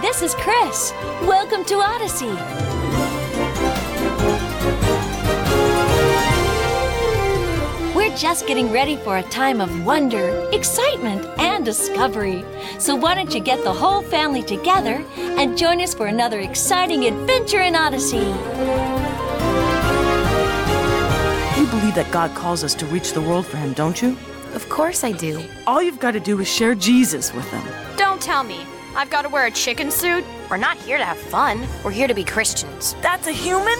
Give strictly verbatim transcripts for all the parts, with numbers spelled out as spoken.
this is Chris. Welcome to Odyssey. We're just getting ready for a time of wonder, excitement, and discovery. So why don't you get the whole family together and join us for another exciting adventure in Odyssey. You believe that God calls us to reach the world for Him, don't you? Of course I do. All you've got to do is share Jesus with them. Don't tell me. I've got to wear a chicken suit? We're not here to have fun. We're here to be Christians. That's a human?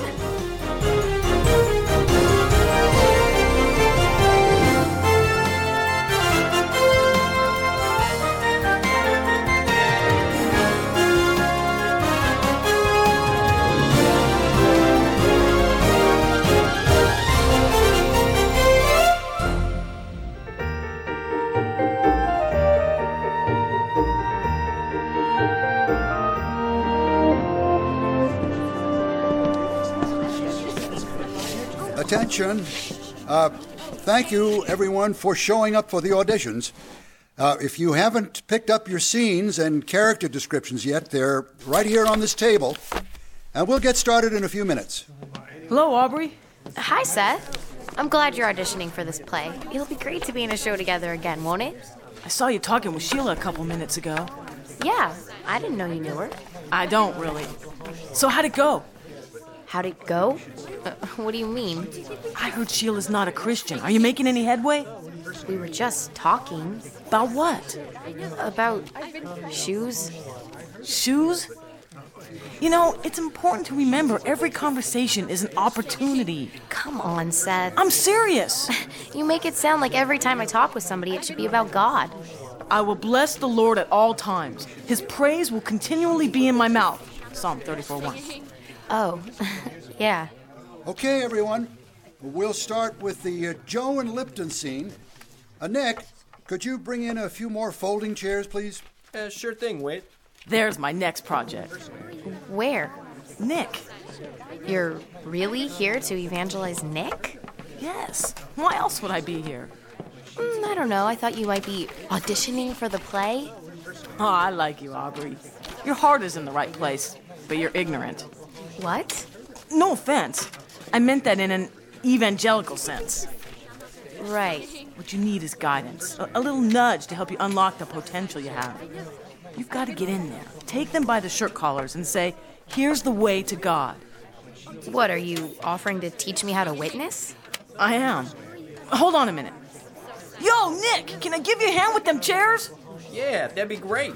Attention. Uh, thank you, everyone, for showing up for the auditions. Uh, if you haven't picked up your scenes and character descriptions yet, they're right here on this table. And we'll get started in a few minutes. Hello, Aubrey. Hi, Seth. I'm glad you're auditioning for this play. It'll be great to be in a show together again, won't it? I saw you talking with Sheila a couple minutes ago. Yeah, I didn't know you knew her. I don't really. So how'd it go? How'd it go? Uh, what do you mean? I heard Sheila's not a Christian. Are you making any headway? We were just talking. About what? About shoes. Shoes? You know, it's important to remember every conversation is an opportunity. Come on, Seth. I'm serious. You make it sound like every time I talk with somebody, it should be about God. I will bless the Lord at all times. His praise will continually be in my mouth. Psalm thirty-four one. Oh, yeah. Okay, everyone. We'll start with the uh, Joe and Lipton scene. Uh, Nick, could you bring in a few more folding chairs, please? Uh, sure thing, Whit. There's my next project. Where? Nick. You're really here to evangelize Nick? Yes. Why else would I be here? Mm, I don't know. I thought you might be auditioning for the play. Oh, I like you, Aubrey. Your heart is in the right place, but you're ignorant. What? No offense. I meant that in an evangelical sense. Right. What you need is guidance, a, a little nudge to help you unlock the potential you have. You've got to get in there, take them by the shirt collars and say, here's the way to God. What, are you offering to teach me how to witness? I am. Hold on a minute. Yo, Nick, can I give you a hand with them chairs? Yeah, that'd be great.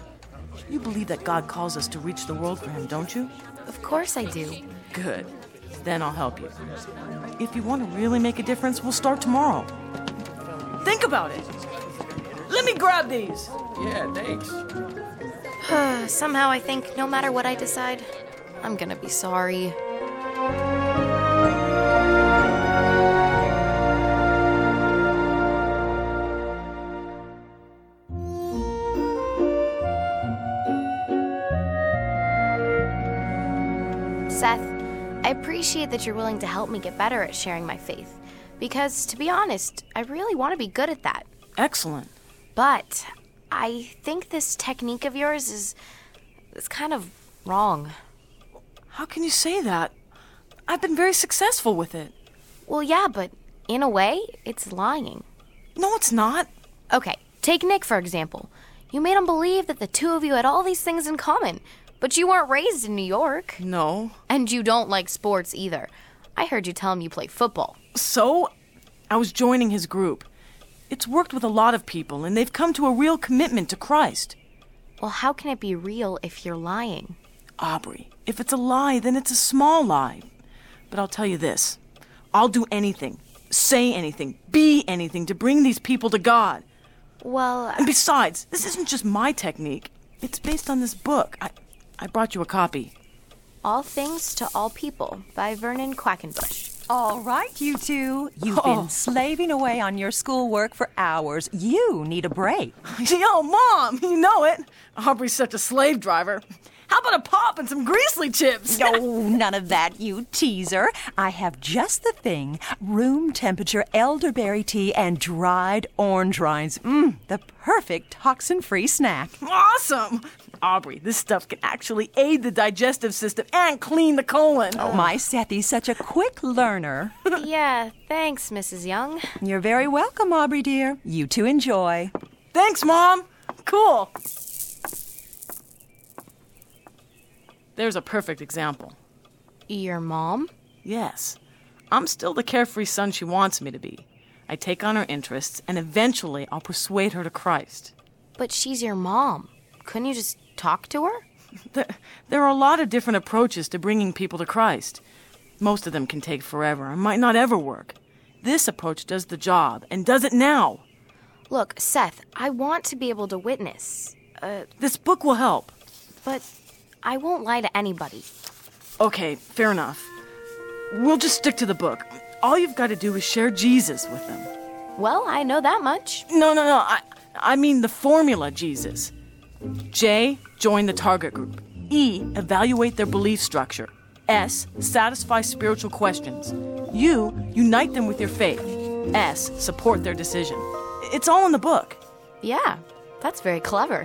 You believe that God calls us to reach the world for Him, don't you? Of course I do. Good. Then I'll help you. If you want to really make a difference, we'll start tomorrow. Think about it. Let me grab these. Yeah, thanks. Somehow I think no matter what I decide, I'm gonna be sorry. Seth, I appreciate that you're willing to help me get better at sharing my faith. Because, to be honest, I really want to be good at that. Excellent. But I think this technique of yours is... is kind of wrong. How can you say that? I've been very successful with it. Well, yeah, but in a way, it's lying. No, it's not. Okay, take Nick, for example. You made him believe that the two of you had all these things in common. But you weren't raised in New York. No. And you don't like sports either. I heard you tell him you play football. So, I was joining his group. It's worked with a lot of people, and they've come to a real commitment to Christ. Well, how can it be real if you're lying? Aubrey, if it's a lie, then it's a small lie. But I'll tell you this. I'll do anything, say anything, be anything to bring these people to God. Well... And besides, this isn't just my technique. It's based on this book. I, I brought you a copy. All Things to All People by Vernon Quackenbush. All right, you two. You've Oh. been slaving away on your schoolwork for hours. You need a break. Yo, Mom, you know it. Aubrey's such a slave driver. How about a pop and some Greasley chips? No, none of that, you teaser. I have just the thing. Room temperature elderberry tea and dried orange rinds. Mmm, the perfect toxin-free snack. Awesome! Aubrey, this stuff can actually aid the digestive system and clean the colon. Oh, my Sethy's such a quick learner. Yeah, thanks, Missus Young. You're very welcome, Aubrey dear. You two enjoy. Thanks, Mom. Cool. There's a perfect example. Your mom? Yes. I'm still the carefree son she wants me to be. I take on her interests, and eventually I'll persuade her to Christ. But she's your mom. Couldn't you just talk to her? There, there are a lot of different approaches to bringing people to Christ. Most of them can take forever and might not ever work. This approach does the job, and does it now. Look, Seth, I want to be able to witness. Uh, This book will help. but I won't lie to anybody. Okay, fair enough. We'll just stick to the book. All you've got to do is share Jesus with them. Well, I know that much. No, no, no. I, I mean the formula Jesus. J, join the target group. E, evaluate their belief structure. S, satisfy spiritual questions. U, unite them with your faith. S, support their decision. It's all in the book. Yeah, that's very clever.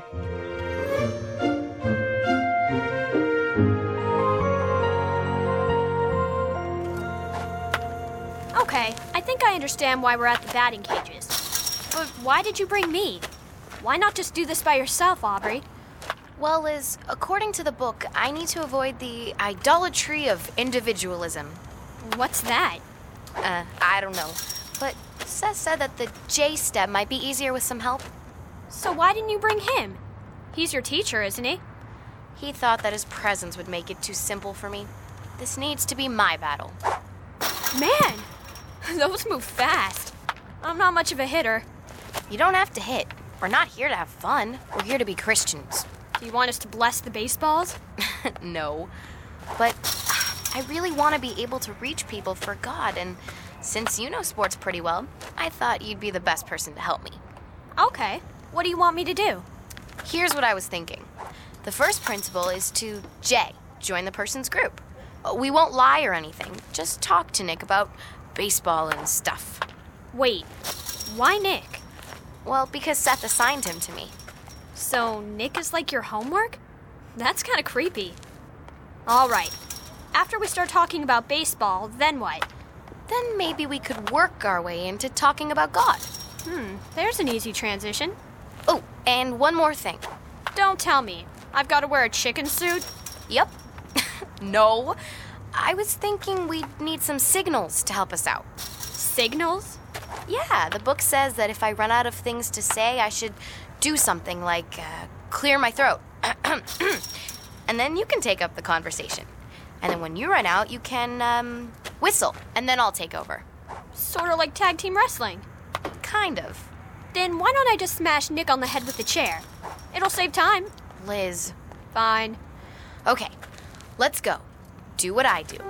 Okay, I think I understand why we're at the batting cages. But why did you bring me? Why not just do this by yourself, Aubrey? Well, Liz, according to the book, I need to avoid the idolatry of individualism. What's that? Uh, I don't know. But Seth said that the J step might be easier with some help. So why didn't you bring him? He's your teacher, isn't he? He thought that his presence would make it too simple for me. This needs to be my battle. Man, those move fast. I'm not much of a hitter. You don't have to hit. We're not here to have fun. We're here to be Christians. Do you want us to bless the baseballs? No. But I really want to be able to reach people for God, and since you know sports pretty well, I thought you'd be the best person to help me. Okay, what do you want me to do? Here's what I was thinking. The first principle is to J, join the person's group. We won't lie or anything. Just talk to Nick about baseball and stuff. Wait, why Nick? Well, because Seth assigned him to me. So Nick is like your homework? That's kind of creepy. All right. After we start talking about baseball, then what? Then maybe we could work our way into talking about God. Hmm, there's an easy transition. Oh, and one more thing. Don't tell me. I've got to wear a chicken suit? Yep. No. I was thinking we'd need some signals to help us out. Signals? Yeah, the book says that if I run out of things to say, I should do something like uh, clear my throat. And then you can take up the conversation. And then when you run out, you can um, whistle, and then I'll take over. Sort of like tag team wrestling. Kind of. Then why don't I just smash Nick on the head with the chair? It'll save time. Liz. Fine. Okay, let's go. Do what I do.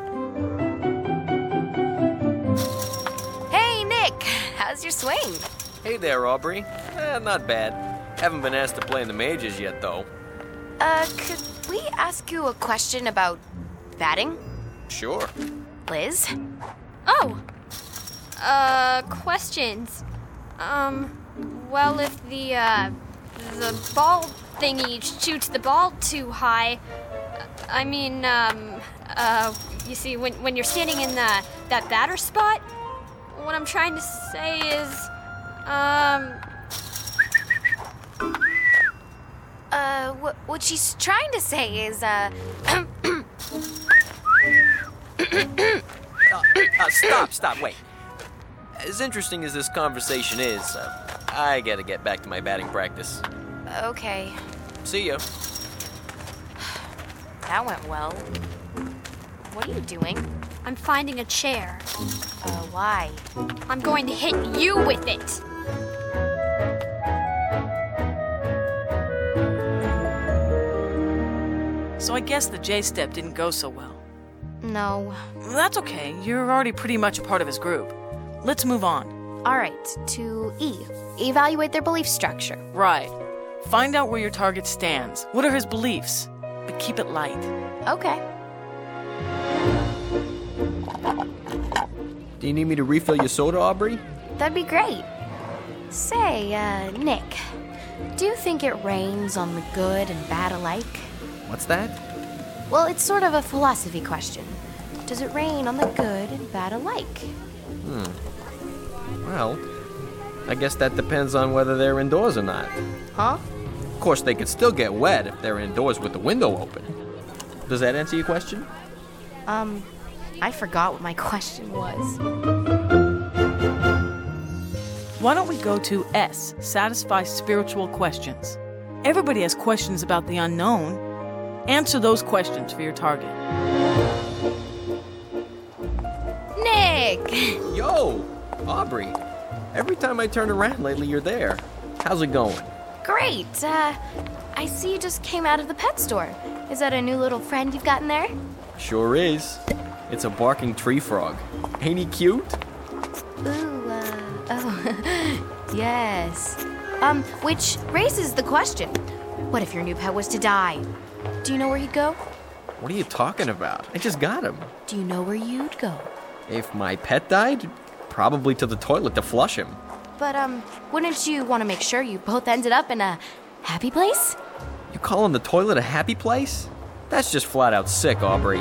Hey, Nick. How's your swing? Hey there, Aubrey. Eh, not bad. Haven't been asked to play in the majors yet, though. Uh, could we ask you a question about batting? Sure. Liz? Oh. Uh, questions. Um, well, if the, uh, the ball thingy shoots the ball too high, I mean, um, uh, you see, when, when you're standing in the, that batter spot, what I'm trying to say is, um... Uh, what, what she's trying to say is, uh... Uh, uh, stop, stop, wait. As interesting as this conversation is, uh, I gotta get back to my batting practice. okay. See ya. That went well. What are you doing? I'm finding a chair. Uh, why? I'm going to hit you with it. So I guess the J step didn't go so well. No. That's okay. You're already pretty much a part of his group. Let's move on. All right, to E. Evaluate their belief structure. Right. Find out where your target stands. What are his beliefs? but keep it light. Okay. Do you need me to refill your soda, Aubrey? That'd be great. Say, uh, Nick, do you think it rains on the good and bad alike? What's that? Well, it's sort of a philosophy question. Does it rain on the good and bad alike? Well, I guess that depends on whether they're indoors or not. Huh? Of course, they could still get wet if they're indoors with the window open. Does that answer your question? Um, I forgot what my question was. Why don't we go to S, satisfy spiritual questions? Everybody has questions about the unknown. Answer those questions for your target. Nick! Yo, Aubrey. Every time I turn around lately, you're there. How's it going? Great. Uh, I see you just came out of the pet store. Is that a new little friend you've gotten there? Sure is. It's a barking tree frog. Ain't he cute? Ooh, uh, oh, yes. Um, which raises the question. What if your new pet was to die? Do you know where you'd go? What are you talking about? I just got him. Do you know where you'd go? If my pet died, probably to the toilet to flush him. But, um, wouldn't you want to make sure you both ended up in a happy place? You calling the toilet a happy place? That's just flat out sick, Aubrey.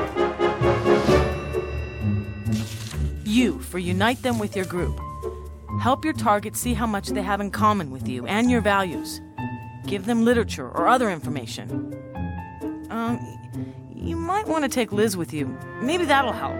U, for unite them with your group. Help your target see how much they have in common with you and your values. Give them literature or other information. Um, you might want to take Liz with you. Maybe that'll help.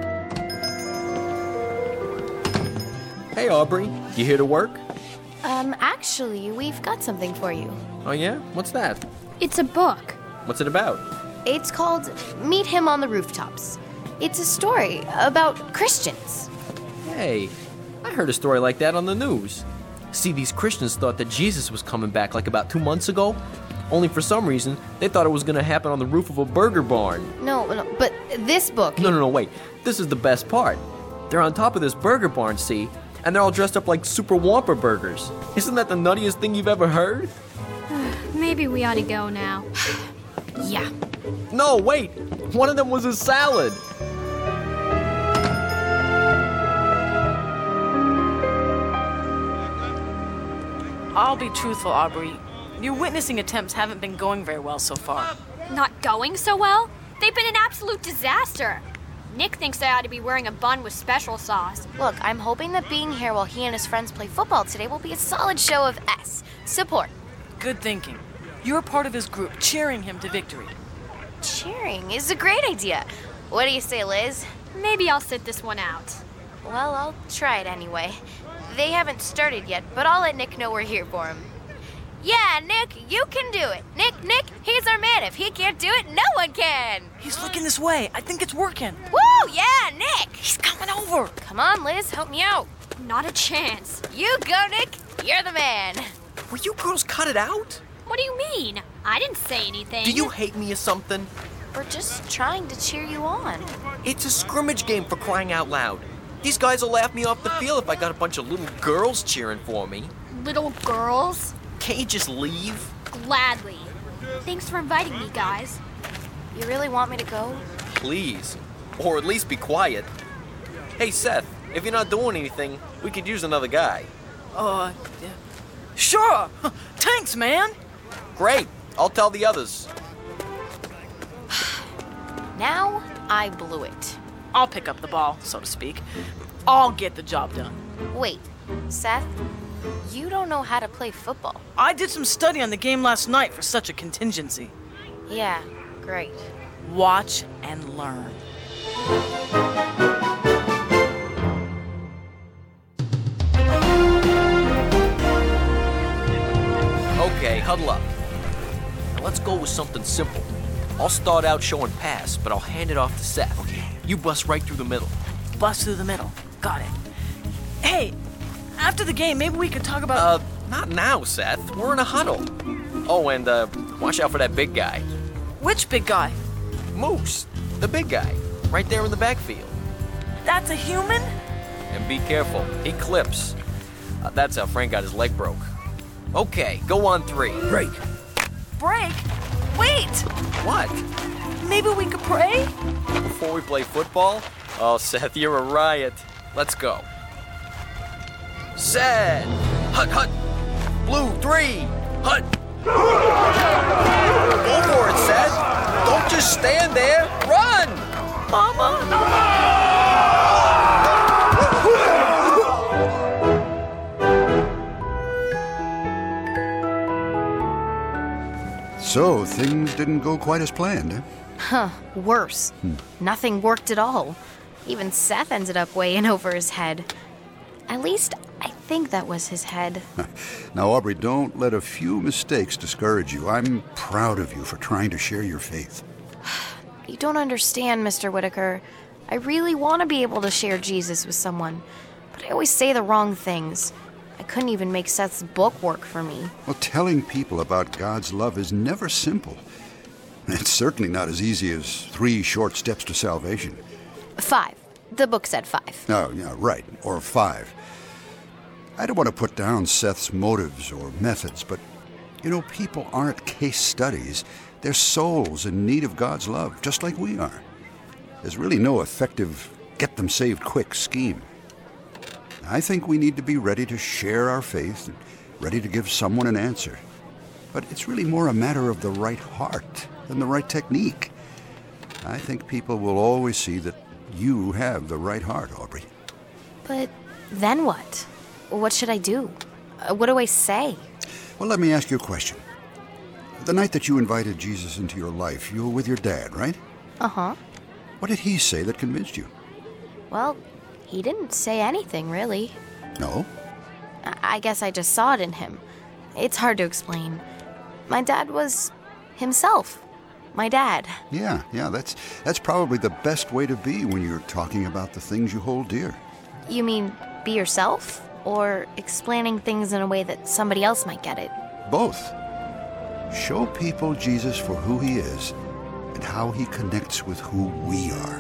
Hey, Aubrey. You here to work? Um, actually, we've got something for you. Oh, yeah? What's that? It's a book. What's it about? It's called Meet Him on the Rooftops. It's a story about Christians. Hey, I heard a story like that on the news. See, these Christians thought that Jesus was coming back like about two months ago. Only for some reason, they thought it was going to happen on the roof of a burger barn. No, no, but this book... No, no, no, wait. This is the best part. They're on top of this burger barn, see? And they're all dressed up like Super Whopper burgers. Isn't that the nuttiest thing you've ever heard? Maybe we ought to go now. Yeah. No, wait. One of them was a salad. I'll be truthful, Aubrey. Your witnessing attempts haven't been going very well so far. Not going so well? They've been an absolute disaster. Nick thinks I ought to be wearing a bun with special sauce. Look, I'm hoping that being here while he and his friends play football today will be a solid show of S. Support. Good thinking. You're a part of his group, cheering him to victory. Cheering is a great idea. What do you say, Liz? Maybe I'll sit this one out. Well, I'll try it anyway. They haven't started yet, but I'll let Nick know we're here for him. Yeah, Nick, you can do it. Nick, Nick, he's our man. If he can't do it, no one can. He's looking this way. I think it's working. Woo, yeah, Nick. He's coming over. Come on, Liz, help me out. Not a chance. You go, Nick. You're the man. Will you girls cut it out? What do you mean? I didn't say anything. Do you hate me or something? We're just trying to cheer you on. It's a scrimmage game, for crying out loud. These guys will laugh me off the field if I got a bunch of little girls cheering for me. Little girls? Can't you just leave? Gladly. Thanks for inviting me, guys. You really want me to go? Please. Or at least be quiet. Hey, Seth, if you're not doing anything, we could use another guy. Uh, yeah. Sure. Thanks, man. Great. I'll tell the others. Now I blew it. I'll pick up the ball, so to speak. I'll get the job done. Wait, Seth, you don't know how to play football. I did some study on the game last night for such a contingency. Yeah, great. Watch and learn. Okay, huddle up. Now let's go with something simple. I'll start out showing pass, but I'll hand it off to Seth. Okay. You bust right through the middle. Bust through the middle. Got it. Hey, after the game, maybe we could talk about... Uh, not now, Seth. We're in a huddle. Oh, and, uh, watch out for that big guy. Which big guy? Moose, the big guy, right there in the backfield. That's a human? And be careful, he clips. Uh, that's how Frank got his leg broke. Okay, go on three. Break. Break? Wait! What? Maybe we could pray? Before we play football? Oh, Seth, you're a riot. Let's go. Set! Hut, hut! Blue, three! Hut! Go for it, Seth! Don't just stand there! Run! So, things didn't go quite as planned, eh? Huh, worse. Hmm. Nothing worked at all. Even Seth ended up way in over his head. At least, I think that was his head. Now, Aubrey, don't let a few mistakes discourage you. I'm proud of you for trying to share your faith. You don't understand, Mister Whitaker. I really want to be able to share Jesus with someone, but I always say the wrong things. I couldn't even make Seth's book work for me. Well, telling people about God's love is never simple. It's certainly not as easy as three short steps to salvation. Five. The book said five. Oh, yeah, right. Or five. I don't want to put down Seth's motives or methods, but, you know, people aren't case studies. They're souls in need of God's love, just like we are. There's really no effective get-them-saved-quick scheme. I think we need to be ready to share our faith and ready to give someone an answer. But it's really more a matter of the right heart than the right technique. I think people will always see that you have the right heart, Aubrey. But then what? What should I do? Uh, what do I say? Well, let me ask you a question. The night that you invited Jesus into your life, you were with your dad, right? Uh-huh. What did he say that convinced you? Well, he didn't say anything, really. No? I, I guess I just saw it in him. It's hard to explain. My dad was himself. My dad. Yeah, yeah, that's that's probably the best way to be when you're talking about the things you hold dear. You mean be yourself? Or explaining things in a way that somebody else might get it? Both. Show people Jesus for who he is and how he connects with who we are.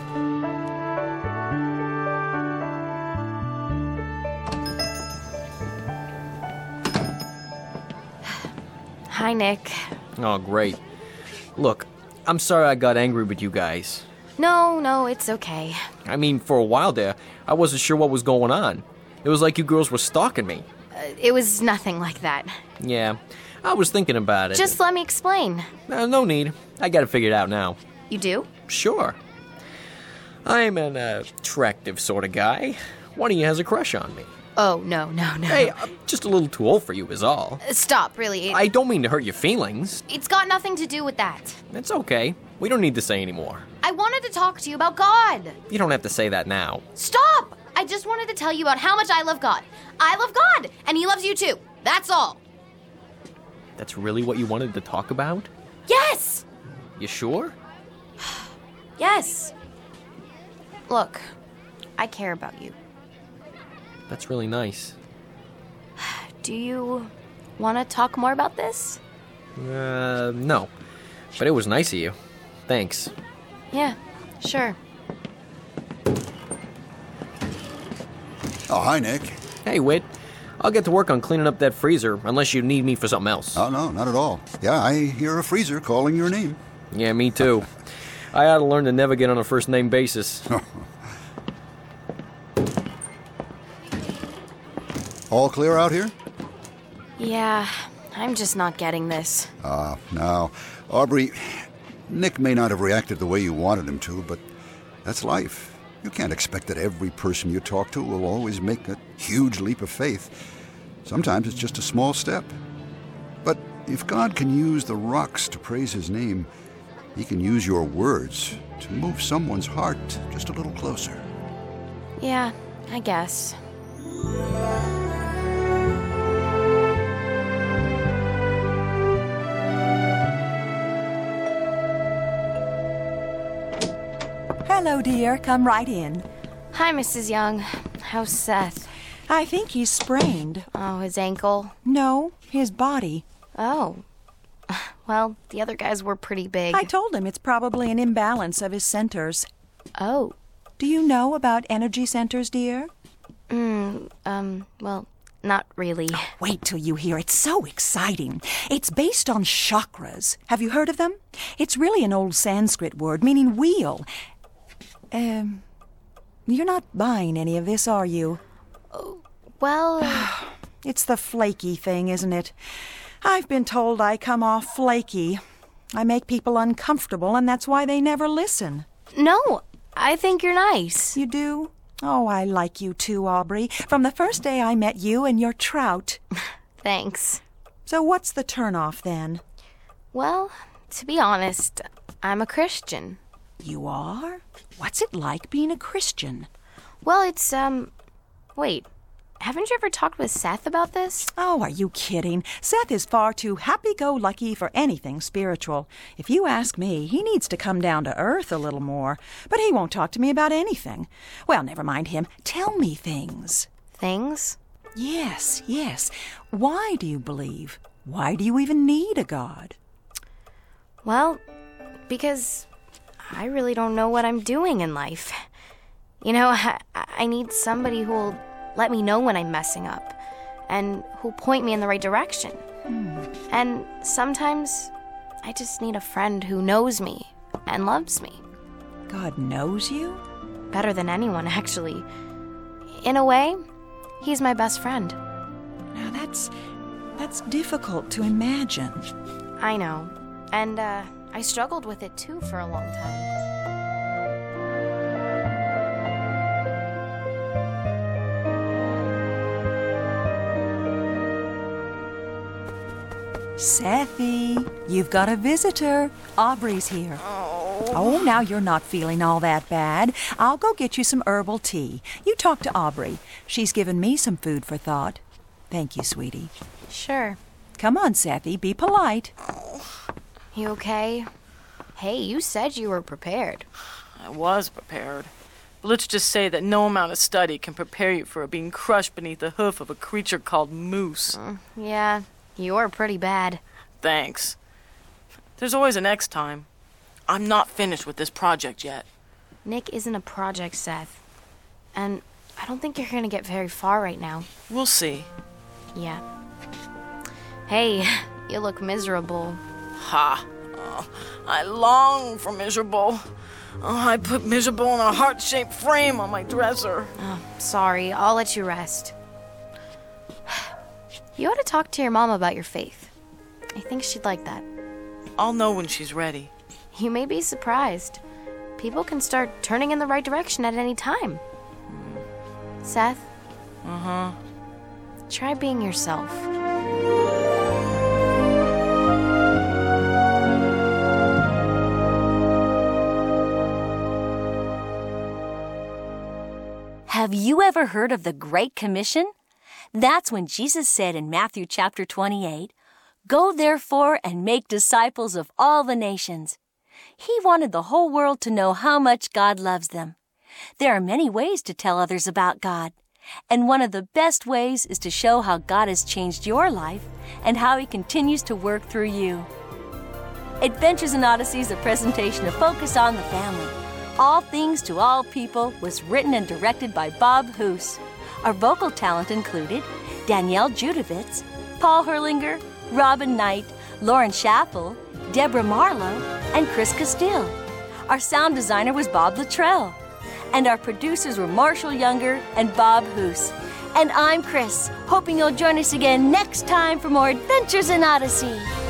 Hi, Nick. Oh, great. Look, I'm sorry I got angry with you guys. No, no, it's okay. I mean, for a while there, I wasn't sure what was going on. It was like you girls were stalking me. Uh, it was nothing like that. Yeah, I was thinking about it. Just let me explain. Uh, no need. I got it figured out now. You do? Sure. I'm an uh, attractive sort of guy. One of you has a crush on me. Oh, no, no, no. Hey, I'm just a little too old for you is all. Uh, Stop, really. It, I don't mean to hurt your feelings. It's got nothing to do with that. It's okay. We don't need to say anymore. I wanted to talk to you about God. You don't have to say that now. Stop! I just wanted to tell you about how much I love God. I love God, and he loves you too. That's all. That's really what you wanted to talk about? Yes! You sure? Yes. Look, I care about you. That's really nice. Do you want to talk more about this? Uh, no. But it was nice of you. Thanks. Yeah, sure. Oh, hi, Nick. Hey, Whit. I'll get to work on cleaning up that freezer, unless you need me for something else. Oh, no, not at all. Yeah, I hear a freezer calling your name. Yeah, me too. I ought to learn to never get on a first-name basis. All clear out here? Yeah, I'm just not getting this. Ah, uh, no. Aubrey, Nick may not have reacted the way you wanted him to, but that's life. You can't expect that every person you talk to will always make a huge leap of faith. Sometimes it's just a small step. But if God can use the rocks to praise his name, he can use your words to move someone's heart just a little closer. Yeah, I guess. Hello, dear. Come right in. Hi, Missus Young. How's Seth? I think he's sprained. Oh, his ankle? No, his body. Oh. Well, the other guys were pretty big. I told him it's probably an imbalance of his centers. Oh. Do you know about energy centers, dear? Mm, um, well, not really. Wait till you hear. It's so exciting. It's based on chakras. Have you heard of them? It's really an old Sanskrit word meaning wheel. Um, you're not buying any of this, are you? Well... It's the flaky thing, isn't it? I've been told I come off flaky. I make people uncomfortable, and that's why they never listen. No, I think you're nice. You do? Oh, I like you too, Aubrey. From the first day I met you and your trout. Thanks. So what's the turnoff then? Well, to be honest, I'm a Christian. You are? What's it like being a Christian? Well, it's, um... Wait, haven't you ever talked with Seth about this? Oh, are you kidding? Seth is far too happy-go-lucky for anything spiritual. If you ask me, he needs to come down to earth a little more. But he won't talk to me about anything. Well, never mind him. Tell me things. Things? Yes, yes. Why do you believe? Why do you even need a God? Well, because I really don't know what I'm doing in life. You know, I, I need somebody who'll let me know when I'm messing up, and who'll point me in the right direction. Hmm. And sometimes I just need a friend who knows me and loves me. God knows you? Better than anyone, actually. In a way, he's my best friend. Now that's... that's difficult to imagine. I know. And, uh, I struggled with it too for a long time. Sethy, you've got a visitor. Aubrey's here. Oh. Oh, now you're not feeling all that bad. I'll go get you some herbal tea. You talk to Aubrey. She's given me some food for thought. Thank you, sweetie. Sure. Come on, Sethy, be polite. You okay? Hey, you said you were prepared. I was prepared. But let's just say that no amount of study can prepare you for being crushed beneath the hoof of a creature called Moose. Mm, yeah, you're pretty bad. Thanks. There's always a next time. I'm not finished with this project yet. Nick isn't a project, Seth. And I don't think you're gonna get very far right now. We'll see. Yeah. Hey, you look miserable. Ha. Oh, I long for miserable. Oh, I put miserable in a heart-shaped frame on my dresser. Oh, sorry, I'll let you rest. You ought to talk to your mom about your faith. I think she'd like that. I'll know when she's ready. You may be surprised. People can start turning in the right direction at any time. Mm. Seth? Uh-huh. Try being yourself. Have you ever heard of the Great Commission? That's when Jesus said in Matthew chapter twenty-eight, "Go therefore and make disciples of all the nations." He wanted the whole world to know how much God loves them. There are many ways to tell others about God, and one of the best ways is to show how God has changed your life and how He continues to work through you. Adventures in Odyssey is a presentation of Focus on the Family. All Things to All People was written and directed by Bob Hoose. Our vocal talent included Danielle Judovitz, Paul Herlinger, Robin Knight, Lauren Schaffel, Deborah Marlowe, and Chris Castile. Our sound designer was Bob Luttrell. And our producers were Marshall Younger and Bob Hoose. And I'm Chris, hoping you'll join us again next time for more Adventures in Odyssey.